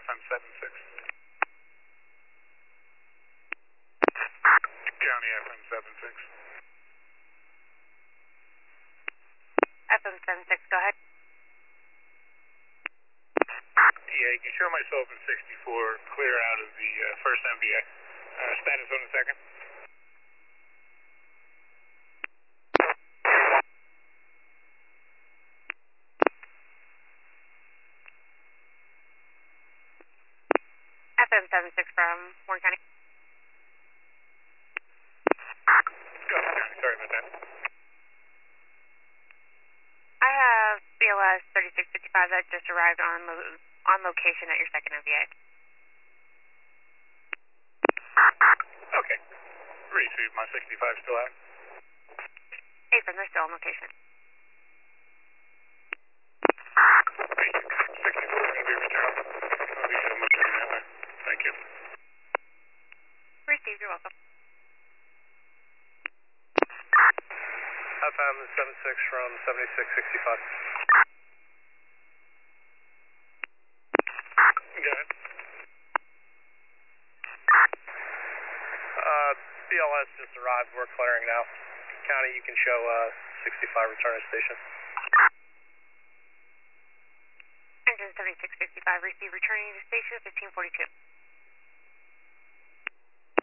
FM 76. County FM 76. FM 76, go ahead. Yeah, you can show myself in 64, clear out of the first MVA. Status on the second. FM 76 from Warren County. Go ahead, County. Sorry about that. I have BLS 3655 that just arrived on location at your second MVA. Okay. Receive my 65 still out. Hey, from they're still on location. Thank you. 64 is going to be returned. I'll be looking that way. Thank you. Received, you're welcome. FM 76 from 7665. Go ahead. BLS just arrived. We're clearing now. County, you can show 65 return to station. Engine 7665, receive returning to station 1542.